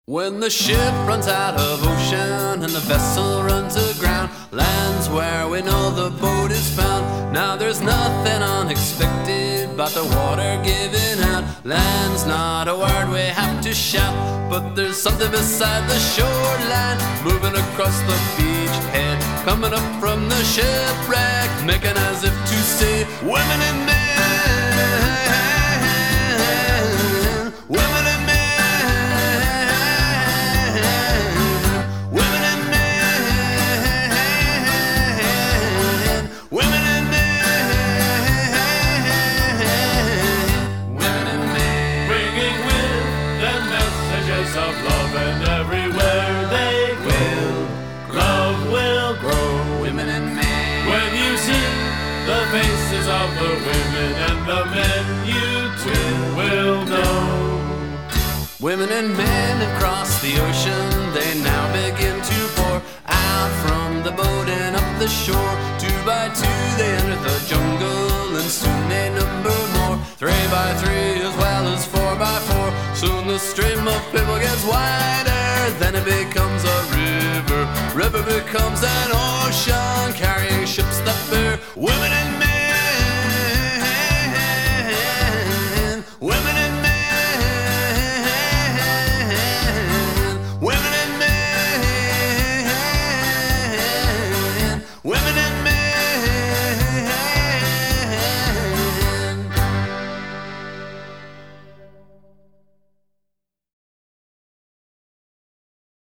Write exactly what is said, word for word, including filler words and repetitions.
When the ship runs out of ocean and the vessel runs aground, lands where we know the boat is found. Now there's nothing unexpected but the water giving out. Land's not a word we have to shout, but there's something beside the shoreline, moving across the beachhead, coming up from the shipwreck, making as if to say, women and men, women and men. Of love, and everywhere they will, love will grow. Women and men. When you see the faces of the women and the men, you too will know. Women and men across the ocean, they now begin to pour out from the boat and up the shore. Two by two they enter the jungle, and soon they number more. Three by three as well as four by four. Soon the stream of people gets wider, then it becomes a river. River becomes an ocean, carrying ships that bear women and